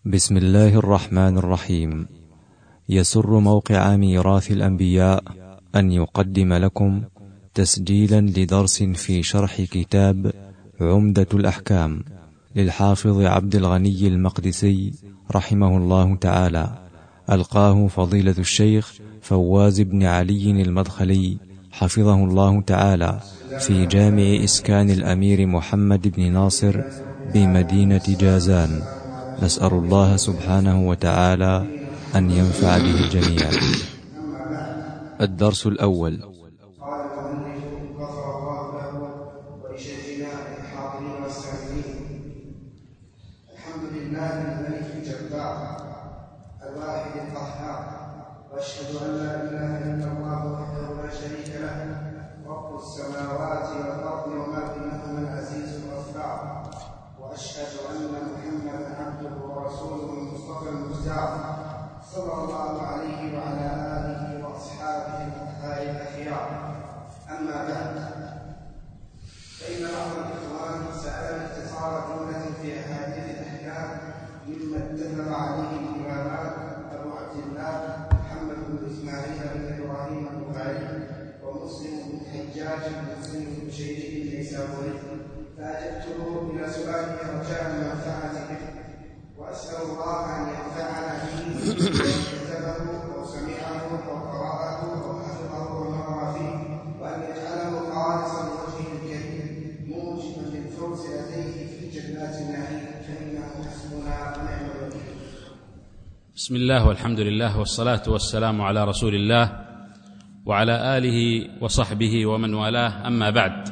بسم الله الرحمن الرحيم. يسر موقع ميراث الأنبياء أن يقدم لكم تسجيلا لدرس في شرح كتاب عمدة الأحكام للحافظ عبد الغني المقدسي رحمه الله تعالى، ألقاه فضيلة الشيخ فواز بن علي المدخلي حفظه الله تعالى في جامع إسكان الأمير محمد بن ناصر بمدينة جازان. نسأل الله سبحانه وتعالى أن ينفع به الجميع. الدرس الأول. قال المؤلف غفر الله له ولشيخنا الحاضرين والسامعين. الحمد لله الملك الجبار الواحد القهار، واشهد ان لا اله الا الله وحده لا شريك له رب السماوات والارض وما بينهما العزيز الغفار، واشهد ان محمدا عبده ورسوله المصطفى المختار صلى الله عليه وعلى اله واصحابه الاطهار الاخيار. اما بعد، فان بعض الاخوان سال اختصار جمله في احاديث الاحكام مما اتفق عليه الامامان ابو عبد الله محمد بن اسماعيل بن ابراهيم البخاري ومسلم بن الحجاج بن مسلم بن شريك النيسابوري، فاجبته الى سؤاله رجاء المنفعه به، واسال الله ان ينفعنا به كتبه او سمعه او قرأه او حفظه ونظر فيه، وان يجعله خالصا لوجهه الكريم موجبا للفوز لديه في جنات النعيم، فانه حسبنا ونعم الوكيل. بسم الله والحمد لله والصلاة والسلام على رسول الله وعلى آله وصحبه ومن والاه، أما بعد،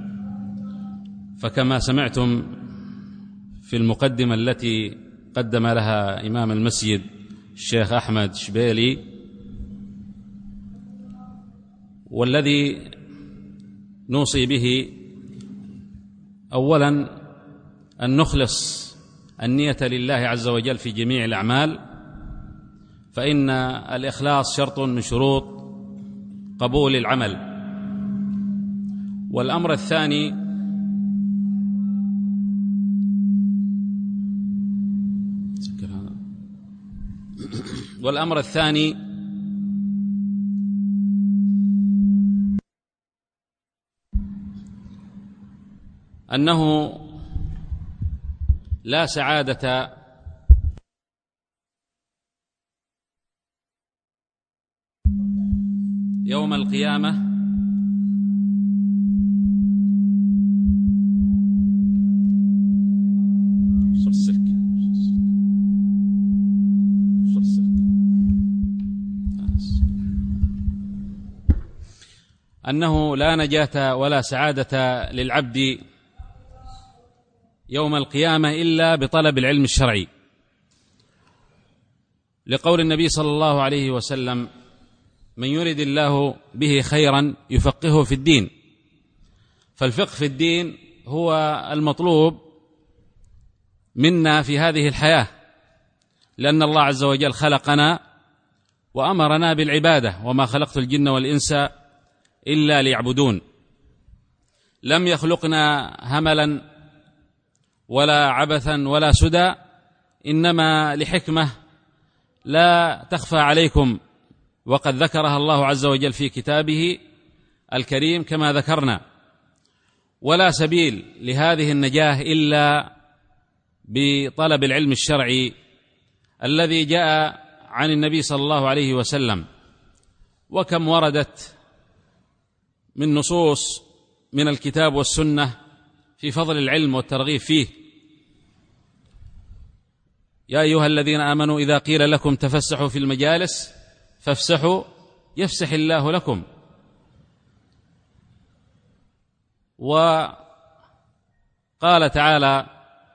فكما سمعتم في المقدمة التي قدم لها إمام المسجد الشيخ أحمد شبيلي، والذي نوصي به أولا أن نخلص النية لله عز وجل في جميع الأعمال، فإن الإخلاص شرط من شروط قبول العمل. والأمر الثاني أنه لا سعادة يوم القيامة أنه لا نجاة ولا سعادة للعبد يوم القيامة إلا بطلب العلم الشرعي، لقول النبي صلى الله عليه وسلم: من يرد الله به خيرا يفقهه في الدين. فالفقه في الدين هو المطلوب منا في هذه الحياة، لأن الله عز وجل خلقنا وأمرنا بالعبادة: وما خلقت الجن والإنس إلا ليعبدون. لم يخلقنا هملا ولا عبثا ولا سدى، إنما لحكمة لا تخفى عليكم، وقد ذكرها الله عز وجل في كتابه الكريم كما ذكرنا. ولا سبيل لهذه النجاة إلا بطلب العلم الشرعي الذي جاء عن النبي صلى الله عليه وسلم. وكم وردت من نصوص من الكتاب والسنة في فضل العلم والترغيب فيه: يا أيها الذين آمنوا إذا قيل لكم تفسحوا في المجالس فافسحوا يفسح الله لكم. وقال تعالى: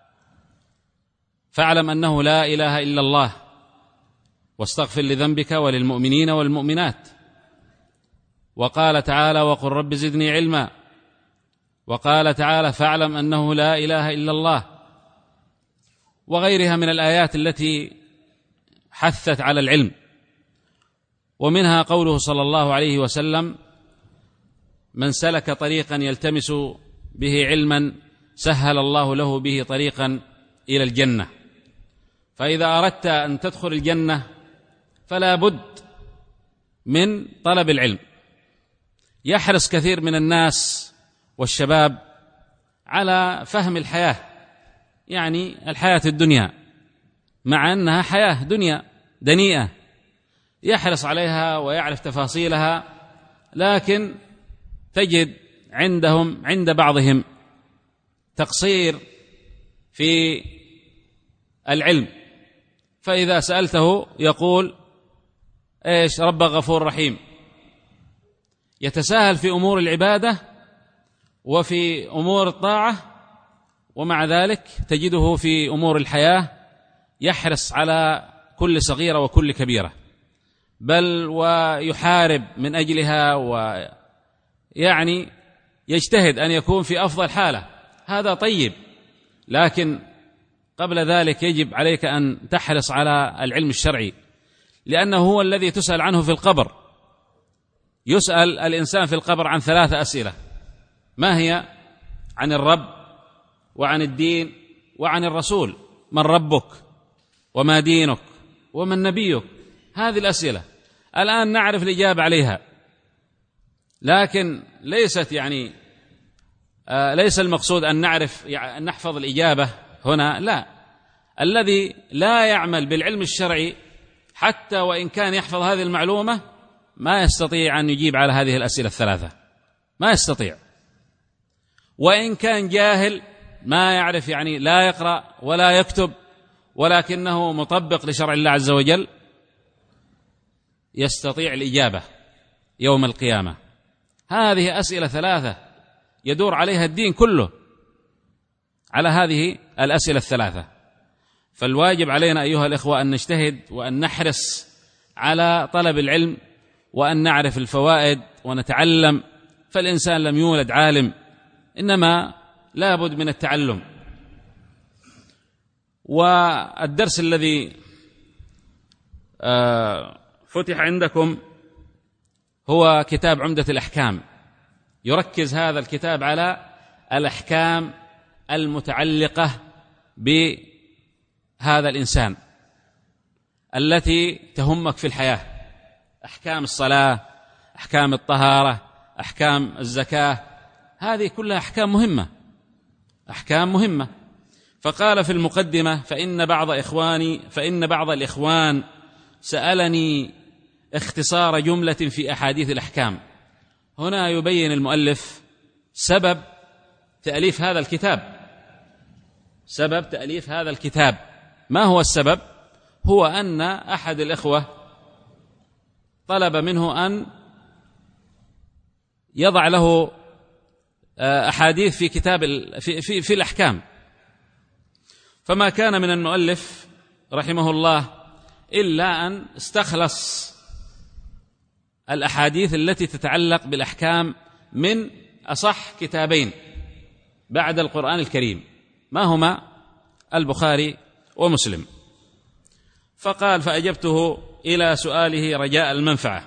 فاعلم أنه لا إله إلا الله واستغفر لذنبك وللمؤمنين والمؤمنات. وقال تعالى: وقل رب زدني علما. وقال تعالى: فاعلم أنه لا إله إلا الله، وغيرها من الآيات التي حثت على العلم. ومنها قوله صلى الله عليه وسلم: من سلك طريقا يلتمس به علما سهل الله له به طريقا إلى الجنة. فإذا أردت أن تدخل الجنة فلا بد من طلب العلم. يحرص كثير من الناس والشباب على فهم الحياة، يعني الحياة الدنيا، مع أنها حياة دنيا دنيئة، يحرص عليها ويعرف تفاصيلها، لكن تجد عند بعضهم تقصير في العلم. فإذا سألته يقول إيش؟ رب غفور رحيم. يتساهل في أمور العبادة وفي أمور الطاعة، ومع ذلك تجده في أمور الحياة يحرص على كل صغيرة وكل كبيرة، بل ويحارب من أجلها، ويعني يجتهد أن يكون في أفضل حالة. هذا طيب، لكن قبل ذلك يجب عليك أن تحرص على العلم الشرعي، لأنه هو الذي تسأل عنه في القبر. يسأل الإنسان في القبر عن 3 أسئلة، ما هي؟ عن الرب، وعن الدين، وعن الرسول. من ربك؟ وما دينك؟ ومن نبيك؟ هذه الأسئلة الآن نعرف الإجابة عليها، لكن ليس المقصود أن نعرف أن نحفظ الإجابة هنا، لا. الذي لا يعمل بالعلم الشرعي حتى وإن كان يحفظ هذه المعلومة ما يستطيع أن يجيب على هذه الأسئلة ال3، ما يستطيع. وإن كان جاهل ما يعرف، يعني لا يقرأ ولا يكتب، ولكنه مطبق لشرع الله عز وجل، يستطيع الإجابة يوم القيامة. هذه أسئلة 3 يدور عليها الدين كله، على هذه الأسئلة ال3. فالواجب علينا أيها الإخوة أن نجتهد وأن نحرص على طلب العلم، وأن نعرف الفوائد ونتعلم. فالإنسان لم يولد عالم، إنما لا بد من التعلم. والدرس الذي فتح عندكم هو كتاب عمدة الأحكام. يركز هذا الكتاب على الأحكام المتعلقة بهذا الإنسان التي تهمك في الحياة، أحكام الصلاة، أحكام الطهارة، أحكام الزكاة، هذه كلها أحكام مهمة، أحكام مهمة. فقال في المقدمة: فإن بعض الإخوان سألني اختصار جملة في أحاديث الأحكام. هنا يبين المؤلف سبب تأليف هذا الكتاب. سبب تأليف هذا الكتاب ما هو السبب؟ هو أن أحد الإخوة طلب منه أن يضع له أحاديث في كتاب في الأحكام، فما كان من المؤلف رحمه الله إلا أن استخلص الأحاديث التي تتعلق بالأحكام من أصح كتابين بعد القرآن الكريم، ما هما؟ البخاري ومسلم. فقال: فأجبته إلى سؤاله رجاء المنفعة.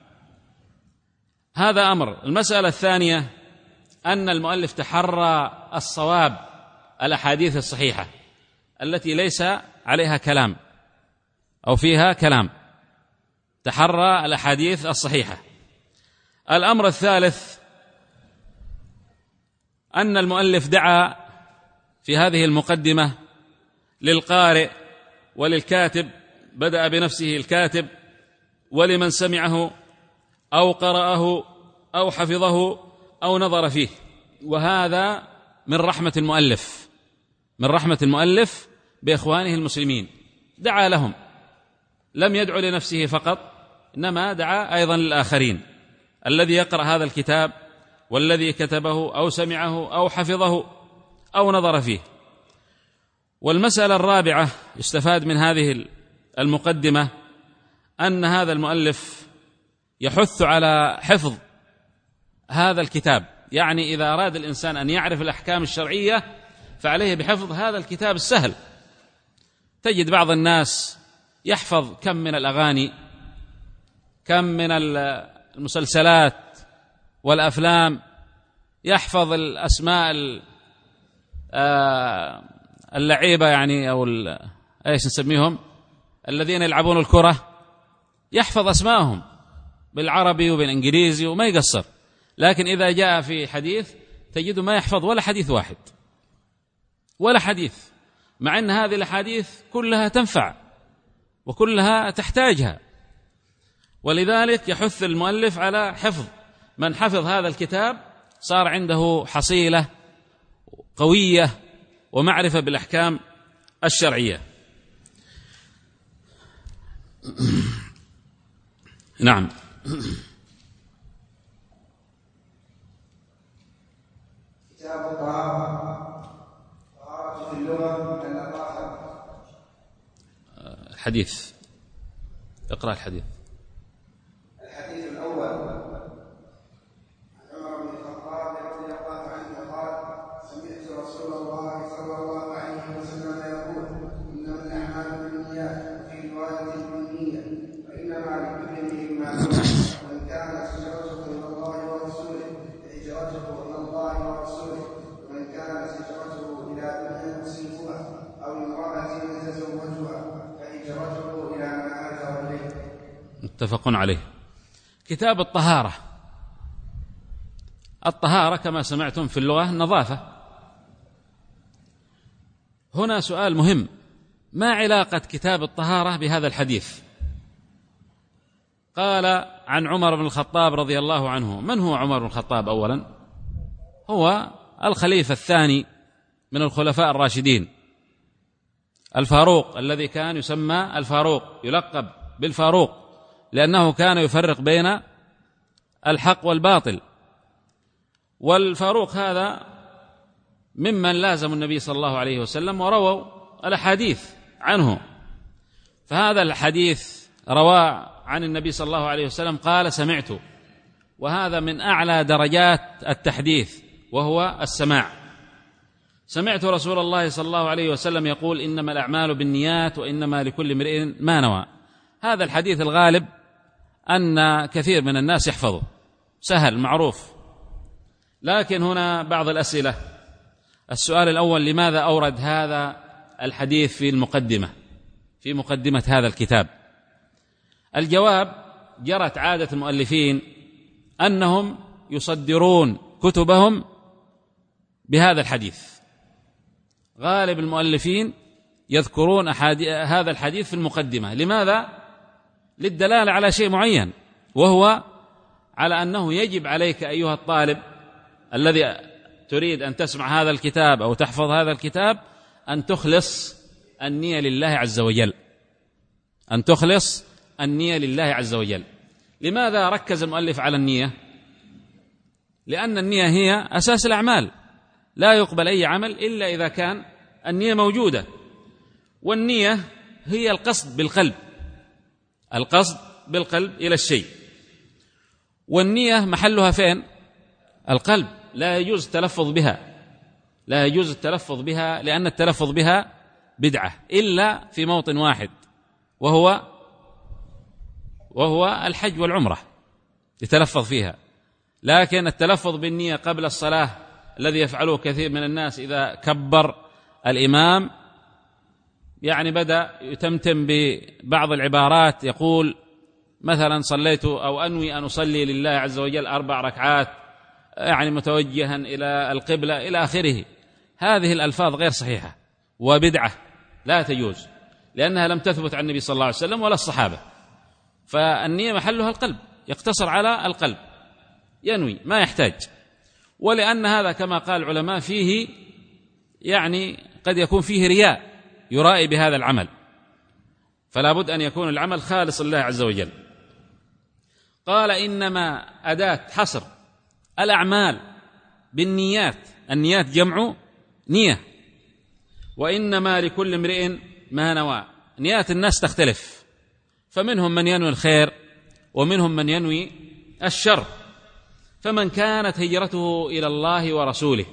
هذا أمر. المسألة الثانية أن المؤلف تحرى الصواب، الأحاديث الصحيحة التي ليس عليها كلام أو فيها كلام، تحرى الأحاديث الصحيحة. الأمر الثالث أن المؤلف دعا في هذه المقدمة للقارئ وللكاتب، بدأ بنفسه الكاتب، ولمن سمعه أو قرأه أو حفظه أو نظر فيه. وهذا من رحمة المؤلف، من رحمة المؤلف بإخوانه المسلمين. دعا لهم، لم يدعو لنفسه فقط، إنما دعا أيضا للآخرين، الذي يقرأ هذا الكتاب والذي كتبه أو سمعه أو حفظه أو نظر فيه. والمسألة الرابعة يستفاد من هذه المقدمة أن هذا المؤلف يحث على حفظ هذا الكتاب، يعني إذا أراد الإنسان أن يعرف الأحكام الشرعية فعليه بحفظ هذا الكتاب السهل. تجد بعض الناس يحفظ كم من الأغاني، كم من المسلسلات والأفلام، يحفظ الأسماء اللعيبة يعني أو إيش نسميهم؟ الذين يلعبون الكرة، يحفظ أسماءهم بالعربي وبالإنجليزي وما يقصر، لكن إذا جاء في حديث تجده ما يحفظ ولا حديث واحد، ولا حديث، مع أن هذه الأحاديث كلها تنفع وكلها تحتاجها. ولذلك يحث المؤلف على حفظ. من حفظ هذا الكتاب صار عنده حصيلة قوية ومعرفة بالأحكام الشرعية. نعم. كتاب الطهارة في اللغة النظافة. الحديث، اقرأ الحديث. الحديث الأول عن عمر بن الخطاب رضي الله عنه قال: سمعت رسول الله صلى الله عليه وسلم يقول: إنما الأعمال بالنيات وفي رواية بالنية وإنما لكل امرئ ما نوى، من كانت هجرته إلى الله ورسوله فهجرته إلى الله ورسوله، ومن كانت هجرته إلى دنيا يصيبها أو امرأة يتزوجها فهجرته إلى ما هاجر إليه. متفق عليه. كتاب الطهارة. الطهارة كما سمعتم في اللغة النظافة. هنا سؤال مهم: ما علاقة كتاب الطهارة بهذا الحديث؟ قال عن عمر بن الخطاب رضي الله عنه. من هو عمر بن الخطاب؟ أولا هو الخليفة الثاني من الخلفاء الراشدين، الفاروق، الذي كان يسمى الفاروق، يلقب بالفاروق لأنه كان يفرق بين الحق والباطل. والفاروق هذا ممن لازم النبي صلى الله عليه وسلم ورووا الأحاديث عنه. فهذا الحديث روى عن النبي صلى الله عليه وسلم قال: سمعت، وهذا من أعلى درجات التحديث وهو السماع. سمعت رسول الله صلى الله عليه وسلم يقول: إنما الأعمال بالنيات وإنما لكل امرئ ما نوى. هذا الحديث الغالب أن كثير من الناس يحفظه، سهل معروف. لكن هنا بعض الأسئلة. السؤال الأول: لماذا أورد هذا الحديث في المقدمة، في مقدمة هذا الكتاب؟ الجواب: جرت عادة المؤلفين أنهم يصدرون كتبهم بهذا الحديث. غالب المؤلفين يذكرون هذا الحديث في المقدمة. لماذا؟ للدلالة على شيء معين، وهو على أنه يجب عليك أيها الطالب الذي تريد أن تسمع هذا الكتاب أو تحفظ هذا الكتاب أن تخلص النية لله عز وجل، أن تخلص النية لله عز وجل. لماذا ركز المؤلف على النية؟ لأن النية هي أساس الأعمال، لا يقبل أي عمل إلا إذا كان النية موجودة. والنية هي القصد بالقلب، القصد بالقلب إلى الشيء. والنية محلها فين؟ القلب. لا يجوز التلفظ بها، لا يجوز التلفظ بها، لأن التلفظ بها بدعة إلا في موطن واحد، وهو الحج والعمرة يتلفظ فيها. لكن التلفظ بالنية قبل الصلاة الذي يفعله كثير من الناس، إذا كبر الإمام يعني بدأ يتمتم ببعض العبارات، يقول مثلا: صليت أو أنوي أن أصلي لله عز وجل 4 ركعات، يعني متوجها إلى القبلة إلى آخره. هذه الألفاظ غير صحيحة وبدعة، لا تجوز، لأنها لم تثبت عن النبي صلى الله عليه وسلم ولا الصحابة. فالنية محلها القلب، يقتصر على القلب، ينوي، ما يحتاج. ولأن هذا كما قال العلماء فيه يعني قد يكون فيه رياء، يرائي بهذا العمل، فلا بد أن يكون العمل خالص لله عز وجل. قال: إنما أداة حصر الأعمال بالنيات. النيات جمع نية. وإنما لكل امرئ ما نوى. نيات الناس تختلف، فمنهم من ينوي الخير ومنهم من ينوي الشر. فمن كانت هجرته إلى الله ورسوله.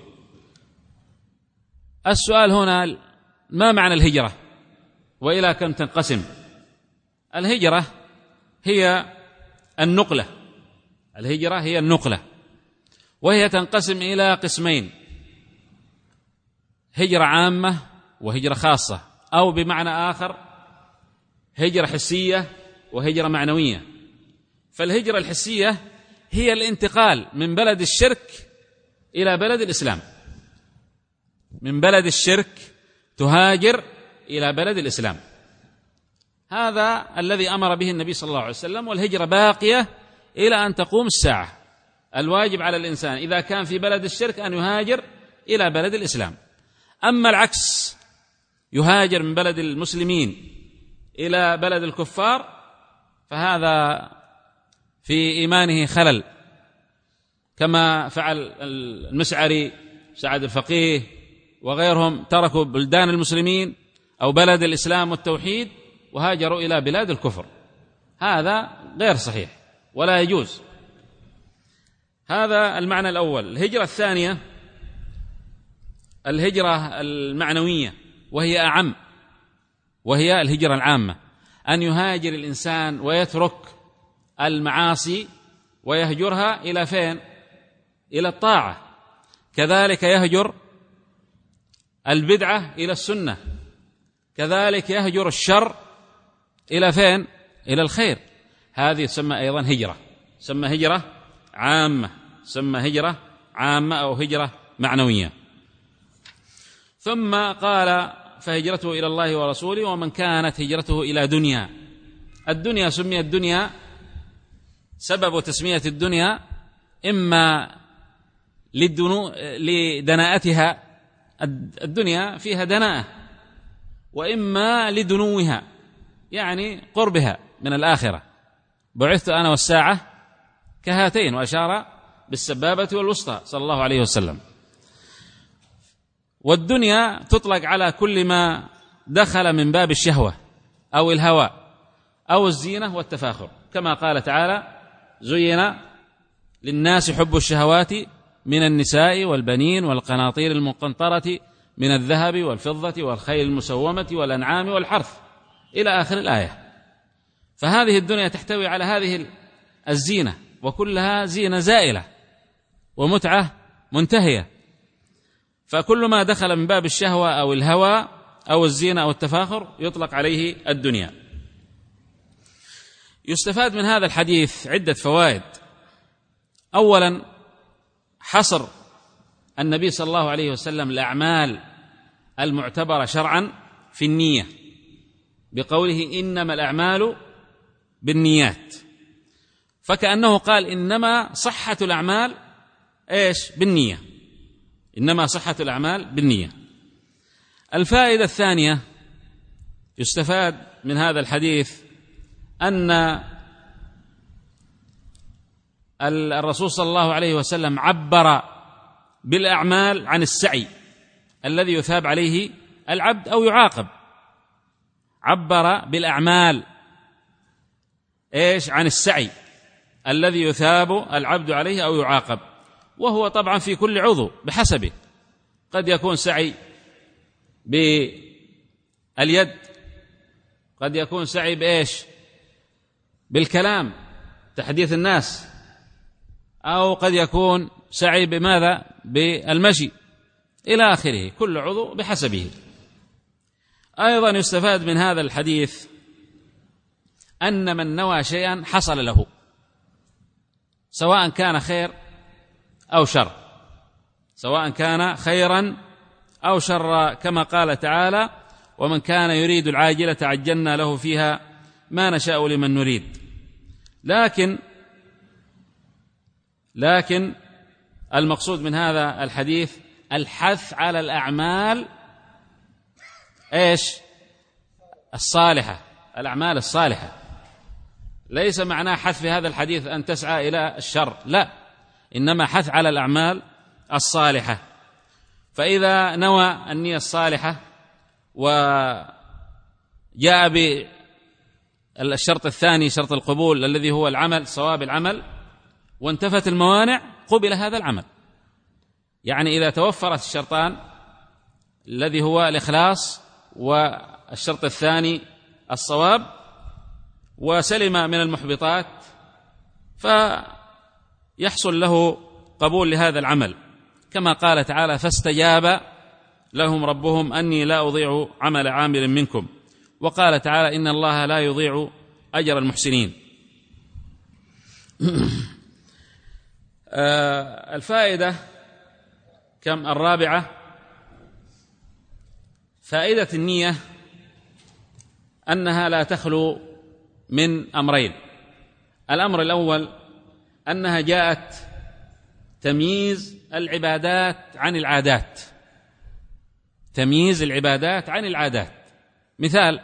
السؤال هنا: ما معنى الهجرة وإلى كم تنقسم؟ الهجرة هي النقلة، الهجرة هي النقلة، وهي تنقسم إلى قسمين: هجرة عامة وهجرة خاصة. أو بمعنى آخر هجرة حسية وهجرة معنوية. فالهجرة الحسية هي الانتقال من بلد الشرك إلى بلد الإسلام، من بلد الشرك تهاجر إلى بلد الإسلام، هذا الذي أمر به النبي صلى الله عليه وسلم، والهجرة باقية إلى أن تقوم الساعة. الواجب على الإنسان إذا كان في بلد الشرك أن يهاجر إلى بلد الإسلام. أما العكس، يهاجر من بلد المسلمين إلى بلد الكفار، فهذا في إيمانه خلل، كما فعل المسعري سعد الفقيه وغيرهم، تركوا بلدان المسلمين أو بلد الإسلام والتوحيد وهاجروا إلى بلاد الكفر، هذا غير صحيح ولا يجوز. هذا المعنى الأول. الهجرة الثانية الهجرة المعنوية، وهي أعم، وهي الهجرة العامة، أن يهاجر الإنسان ويترك المعاصي ويهجرها إلى فين؟ إلى الطاعة. كذلك يهجر البدعة إلى السنة، كذلك يهجر الشر إلى فين؟ إلى الخير. هذه تسمى أيضا هجرة، تسمى هجرة عامة، تسمى هجرة عامة أو هجرة معنوية. ثم قال فهجرته إلى الله ورسوله ومن كانت هجرته إلى دنيا. الدنيا سميت الدنيا، سبب تسمية الدنيا إما لدناءتها، الدنيا فيها دناءة، وإما لدنوها يعني قربها من الآخرة. بعثت أنا والساعة كهاتين، وأشار بالسبابة والوسطى صلى الله عليه وسلم. والدنيا تطلق على كل ما دخل من باب الشهوة أو الهوى أو الزينة والتفاخر، كما قال تعالى زين للناس حب الشهوات من النساء والبنين والقناطير المقنطرة من الذهب والفضة والخيل المسومة والأنعام والحرث إلى آخر الآية. فهذه الدنيا تحتوي على هذه الزينة، وكلها زينة زائلة ومتعة منتهية. فكل ما دخل من باب الشهوة أو الهوى أو الزينة أو التفاخر يطلق عليه الدنيا. يستفاد من هذا الحديث عدة فوائد. أولا، حصر النبي صلى الله عليه وسلم الأعمال المعتبرة شرعا في النية بقوله إنما الأعمال بالنيات، فكأنه قال إنما صحة الأعمال إيش؟ بالنية، إنما صحة الأعمال بالنية. الفائدة الثانية يستفاد من هذا الحديث أن الرسول صلى الله عليه وسلم عبر بالأعمال عن السعي الذي يثاب عليه العبد أو يعاقب. عبر بالأعمال إيش؟ عن السعي الذي يثاب العبد عليه أو يعاقب، وهو طبعا في كل عضو بحسبه. قد يكون سعي باليد، قد يكون سعي بإيش؟ بالكلام، تحديث الناس، أو قد يكون سعي بماذا؟ بالمشي إلى آخره، كل عضو بحسبه. أيضا يستفاد من هذا الحديث أن من نوى شيئا حصل له، سواء كان خير أو شر، سواء كان خيرا أو شر، كما قال تعالى ومن كان يريد العاجلة عجلنا له فيها ما نشاء لمن نريد. لكن المقصود من هذا الحديث الحث على الأعمال إيش؟ الصالحة، الأعمال الصالحة. ليس معناه حث في هذا الحديث أن تسعى إلى الشر، لا، إنما حث على الأعمال الصالحة. فإذا نوى النية الصالحة وجاء بالشرط الثاني شرط القبول الذي هو العمل، صواب العمل، وانتفت الموانع، قبل هذا العمل. يعني إذا توفرت الشرطان الذي هو الإخلاص والشرط الثاني الصواب، وسلم من المحبطات، فيحصل له قبول لهذا العمل، كما قال تعالى فاستجاب لهم ربهم أني لا أضيع عمل عامل منكم. وقال تعالى إن الله لا يضيع أجر المحسنين. الفائدة كم؟ الرابعة، فائدة النية أنها لا تخلو من أمرين. الأمر الأول أنها جاءت تمييز العبادات عن العادات، تمييز العبادات عن العادات. مثال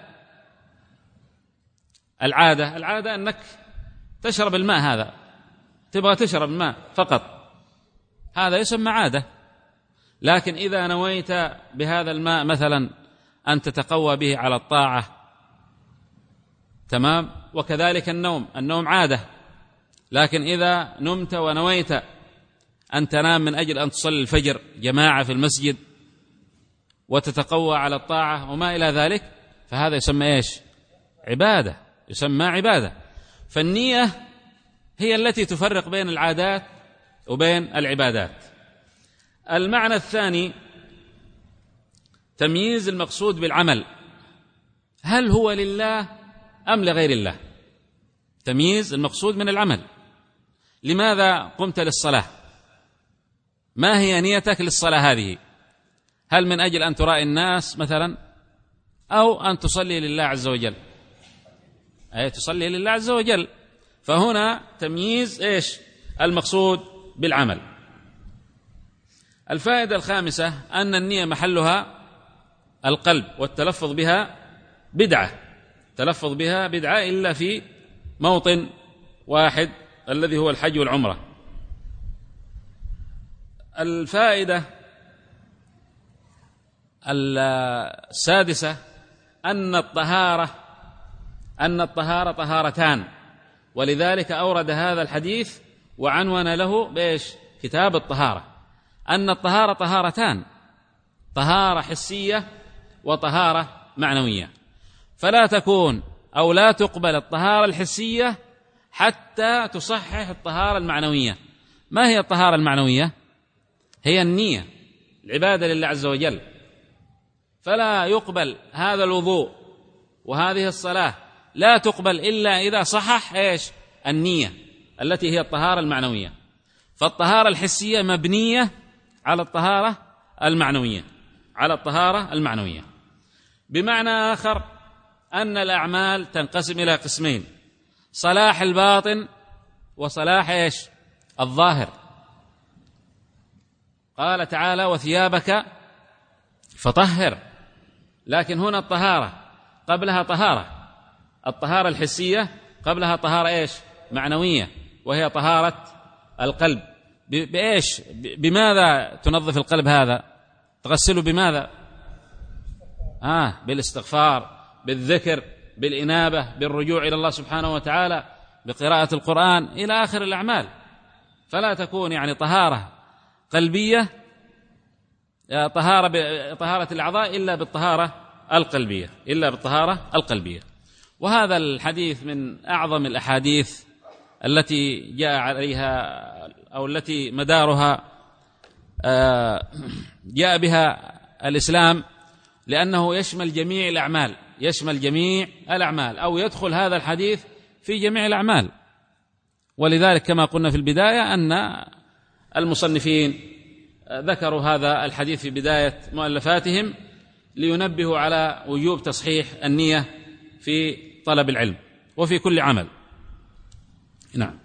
العادة أنك تشرب الماء، هذا تبغى تشرب الماء فقط، هذا يسمى عادة. لكن إذا نويت بهذا الماء مثلا أن تتقوى به على الطاعة، تمام. وكذلك النوم عادة، لكن إذا نمت ونويت أن تنام من أجل أن تصلي الفجر جماعة في المسجد وتتقوى على الطاعة وما إلى ذلك، فهذا يسمى إيش؟ عبادة، يسمى عبادة. فالنية هي التي تفرق بين العادات وبين العبادات. المعنى الثاني تمييز المقصود بالعمل، هل هو لله أم لغير الله؟ تمييز المقصود من العمل. لماذا قمت للصلاة؟ ما هي نيتك للصلاة هذه؟ هل من أجل أن ترائي الناس مثلا، أو أن تصلي لله عز وجل؟ أي تصلي لله عز وجل. فهنا تمييز إيش؟ المقصود بالعمل. الفائدة الخامسة أن النية محلها القلب، والتلفظ بها بدعة، تلفظ بها بدعة إلا في موطن واحد الذي هو الحج والعمرة. الفائدة السادسة أن الطهارة طهارتان، ولذلك أورد هذا الحديث وعنون له بإيش؟ كتاب الطهارة. أن الطهارة طهارتان، طهارة حسية وطهارة معنوية، فلا تكون أو لا تقبل الطهارة الحسية حتى تصحح الطهارة المعنوية. ما هي الطهارة المعنوية؟ هي النية، العبادة لله عز وجل. فلا يقبل هذا الوضوء وهذه الصلاة، لا تقبل إلا إذا صحح إيش؟ النية التي هي الطهارة المعنوية. فالطهارة الحسية مبنية على الطهارة المعنوية، على الطهارة المعنوية. بمعنى آخر أن الأعمال تنقسم إلى قسمين: صلاح الباطن وصلاح إيش؟ الظاهر. قال تعالى وثيابك فطهر، لكن هنا الطهارة قبلها طهارة، الطهارة الحسية قبلها طهارة إيش؟ معنوية، وهي طهارة القلب. بإيش؟ بماذا تنظف القلب هذا؟ تغسله بماذا؟ بالاستغفار، بالذكر، بالإنابة، بالرجوع إلى الله سبحانه وتعالى، بقراءة القرآن إلى آخر الأعمال. فلا تكون يعني طهارة قلبية، طهارة الأعضاء إلا بالطهارة القلبية، إلا بالطهارة القلبية. وهذا الحديث من أعظم الأحاديث التي جاء عليها أو التي مدارها جاء بها الإسلام، لأنه يشمل جميع الأعمال، يشمل جميع الأعمال، أو يدخل هذا الحديث في جميع الأعمال. ولذلك كما قلنا في البداية أن المصنفين ذكروا هذا الحديث في بداية مؤلفاتهم لينبهوا على وجوب تصحيح النية في طلب العلم وفي كل عمل. نعم.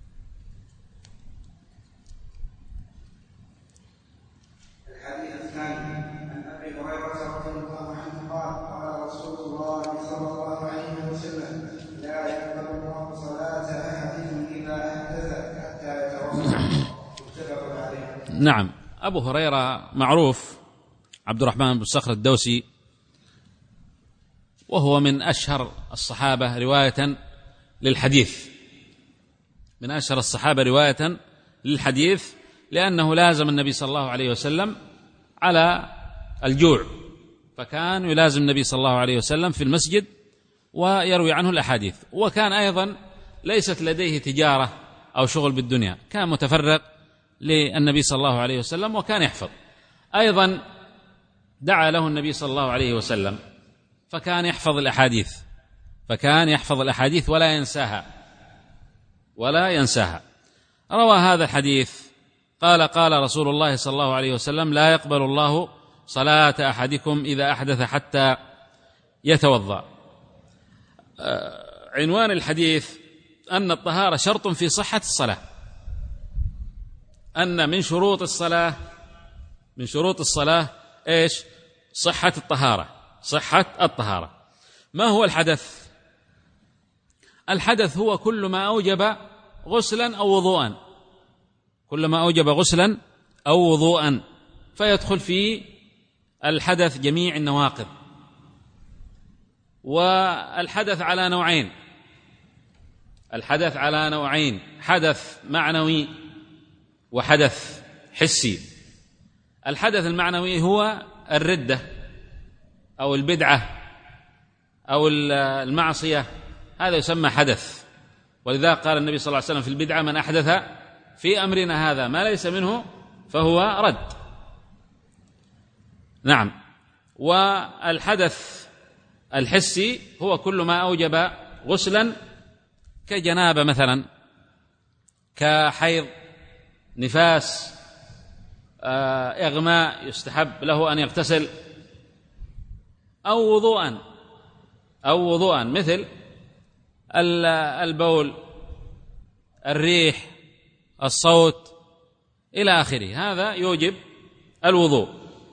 الحديث الثاني عن أبي هريرة رضي الله عنه قال قال رسول الله صلى الله عليه وسلم لا يقبل الله صلاة أحدكم إذا أحدث حتى يتوضأ. متفق عليه. نعم. أبو هريرة معروف عبد الرحمن بن صخر الدوسي، وهو من أشهر الصحابة رواية للحديث، من أشهر الصحابة رواية للحديث، لأنه لازم النبي صلى الله عليه وسلم على الجوع، فكان يلازم النبي صلى الله عليه وسلم في المسجد ويروي عنه الأحاديث. وكان أيضا ليست لديه تجارة أو شغل بالدنيا، كان متفرغ للنبي صلى الله عليه وسلم وكان يحفظ. أيضا دعا له النبي صلى الله عليه وسلم، فكان يحفظ الأحاديث ولا ينساها. روى هذا الحديث قال رسول الله صلى الله عليه وسلم: لا يقبل الله صلاة أحدكم إذا أحدث حتى يتوضأ. عنوان الحديث أن الطهارة شرط في صحة الصلاة، أن من شروط الصلاة إيش؟ صحة الطهارة. ما هو الحدث؟ الحدث هو كل ما أوجب غسلا أو وضوءا، فيدخل في الحدث جميع النواقض. والحدث على نوعين: حدث معنوي وحدث حسي. الحدث المعنوي هو الردة أو البدعة أو المعصية، هذا يسمى حدث. ولذا قال النبي صلى الله عليه وسلم في البدعة: من أحدث في أمرنا هذا ما ليس منه فهو رد. نعم. والحدث الحسي هو كل ما أوجب غسلا، كجنابة مثلا، كحيض، نفاس، إغماء يستحب له أن يغتسل، أو وضوءا مثل البول، الريح، الصوت إلى آخره، هذا يوجب الوضوء.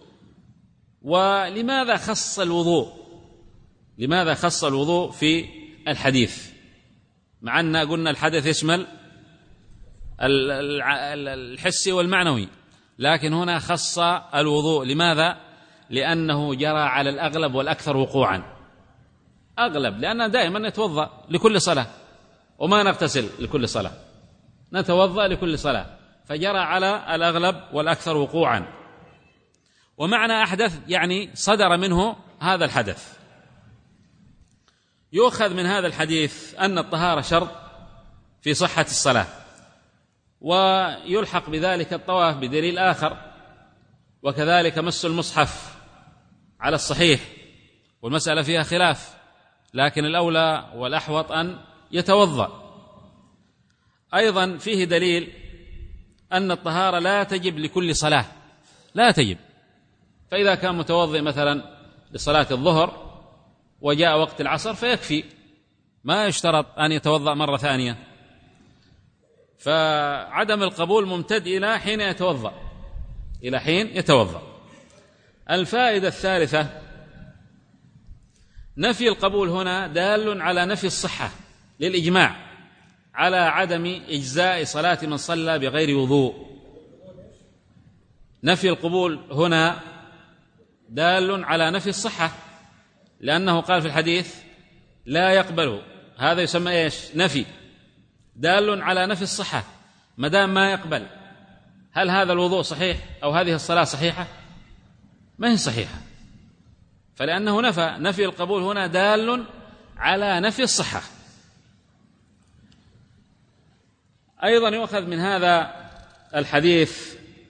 ولماذا خص الوضوء في الحديث، مع أن قلنا الحدث يشمل الحسي والمعنوي، لكن هنا خص الوضوء. لماذا؟ لأنه جرى على الأغلب والأكثر وقوعا. أغلب لأننا دائما نتوضأ لكل صلاة وما نغتسل لكل صلاة، نتوضأ لكل صلاة، فجرى على الأغلب والأكثر وقوعا. ومعنى أحدث يعني صدر منه هذا الحدث. يؤخذ من هذا الحديث أن الطهارة شرط في صحة الصلاة، ويلحق بذلك الطواف بدليل آخر، وكذلك مس المصحف على الصحيح، والمسألة فيها خلاف، لكن الأولى والأحوط أن يتوضأ. أيضا فيه دليل أن الطهارة لا تجب لكل صلاة، لا تجب. فإذا كان متوضئ مثلا لصلاة الظهر وجاء وقت العصر فيكفي، ما يشترط أن يتوضأ مرة ثانية. فعدم القبول ممتد إلى حين يتوضأ. الفائدة الثالثة: نفي القبول هنا دال على نفي الصحة للإجماع على عدم إجزاء صلاة من صلى بغير وضوء. نفي القبول هنا دال على نفي الصحة، لأنه قال في الحديث: لا يقبله. هذا يسمى إيش؟ نفي، دال على نفي الصحة. مدام ما يقبل، هل هذا الوضوء صحيح أو هذه الصلاة صحيحة؟ ما هي صحيحة، فلأنه نفي القبول هنا دال على نفي الصحة. أيضا يؤخذ من هذا الحديث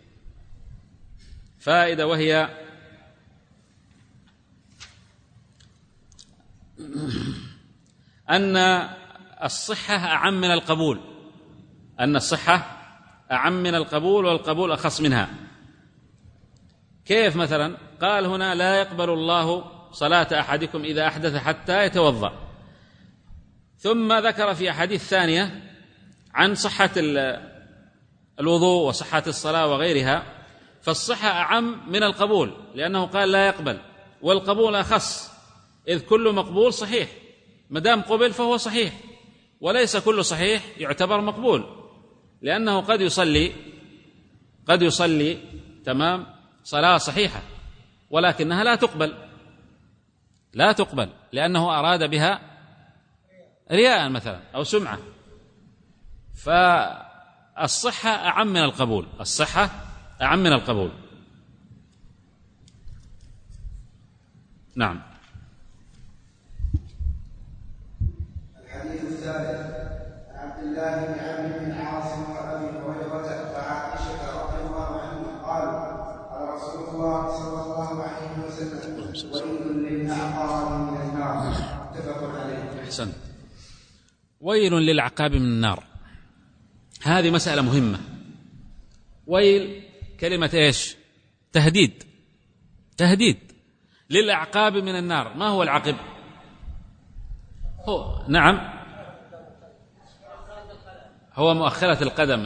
فائدة، وهي أن الصحة أعم من القبول، والقبول أخص منها. كيف مثلا؟ قال هنا: لا يقبل الله صلاة أحدكم إذا أحدث حتى يتوضأ، ثم ذكر في أحاديث ثانية عن صحة الوضوء وصحة الصلاة وغيرها، فالصحة أعم من القبول، لأنه قال لا يقبل، والقبول أخص، إذ كل مقبول صحيح، مدام قبل فهو صحيح، وليس كل صحيح يعتبر مقبول، لأنه قد يصلي تمام صلاة صحيحة ولكنها لا تقبل لأنه أراد بها رياء مثلا أو سمعة. فالصحة أعم من القبول. نعم. الحديث الثالث: عن عبد الله بن عمرو بن عاص وأبي هريرة وعائشة رضي الله عنها قالوا: قال رسول الله صلى الله عليه وسلم: ويل للأعقاب من النار. هذه مسألة مهمة. ويل كلمة إيش؟ تهديد للأعقاب من النار. ما هو العقب؟ هو مؤخرة القدم،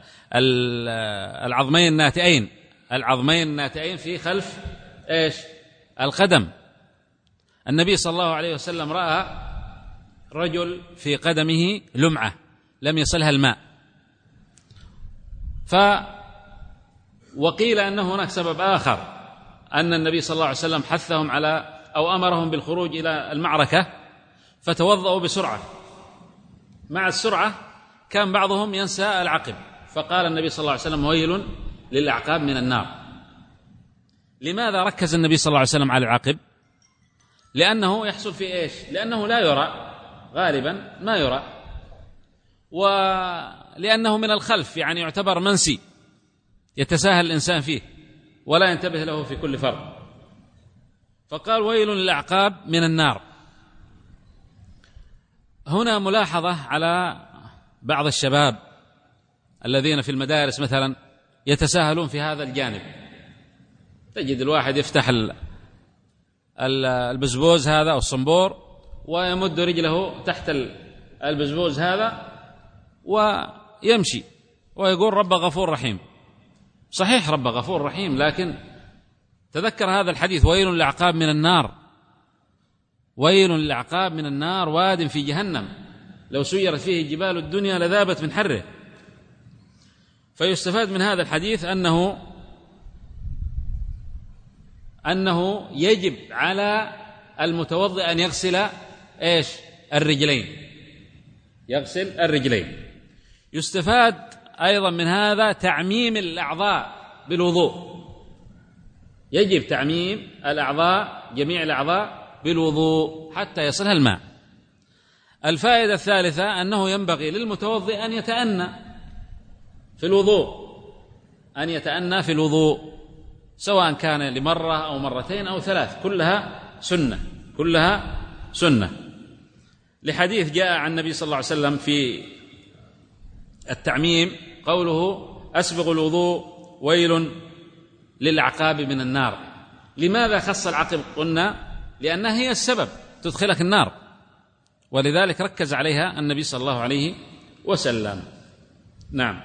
العظمين الناتئين في خلف إيش؟ القدم. النبي صلى الله عليه وسلم رأى رجل في قدمه لمعة لم يصلها الماء، وقيل أنه هناك سبب آخر، أن النبي صلى الله عليه وسلم حثهم على أو أمرهم بالخروج إلى المعركة فتوضأوا بسرعة. مع السرعة كان بعضهم ينسى العقب، فقال النبي صلى الله عليه وسلم ويل للأعقاب من النار. لماذا ركز النبي صلى الله عليه وسلم على العقب؟ لأنه يحصل فيه إيش؟ لأنه لا يرى، غالبا ما يرى، ولأنه من الخلف، يعني يعتبر منسي يتساهل الإنسان فيه ولا ينتبه له في كل فرد، فقال ويل للأعقاب من النار. هنا ملاحظة على بعض الشباب الذين في المدارس مثلا يتساهلون في هذا الجانب. تجد الواحد يفتح البزبوز هذا أو الصنبور ويمد رجله تحت البزبوز هذا ويمشي ويقول رب غفور رحيم. صحيح رب غفور رحيم، لكن تذكر هذا الحديث ويل للأعقاب من النار. ويل للأعقاب من النار، واد في جهنم لو سيرت فيه جبال الدنيا لذابت من حره. فيستفاد من هذا الحديث أنه يجب على المتوضئ أن يغسل إيش؟ يغسل الرجلين. يستفاد أيضا من هذا تعميم الأعضاء بالوضوء. يجب تعميم الأعضاء، جميع الأعضاء بالوضوء حتى يصلها الماء. الفائدة الثالثة أنه ينبغي للمتوضئ أن يتأنى في الوضوء، سواء كان لمرة أو مرتين أو ثلاث، كلها سنة. لحديث جاء عن النبي صلى الله عليه وسلم في التعميم قوله أسبغ الوضوء ويل للأعقاب من النار. لماذا خص العقب؟ قلنا لأنها هي السبب تدخلك النار، ولذلك ركز عليها النبي صلى الله عليه وسلم. نعم،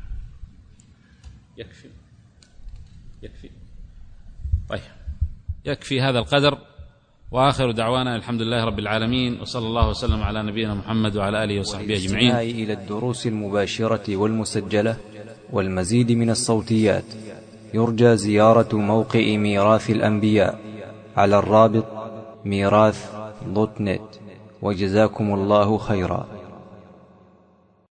يكفي. طيب، يكفي هذا القدر. وآخر دعوانا الحمد لله رب العالمين، وصلى الله وسلم على نبينا محمد وعلى آله وصحبه أجمعين. إلى الدروس المباشرة والمسجلة والمزيد من الصوتيات يرجى زيارة موقع ميراث الأنبياء على الرابط ميراث.net. وجزاكم الله خيرا.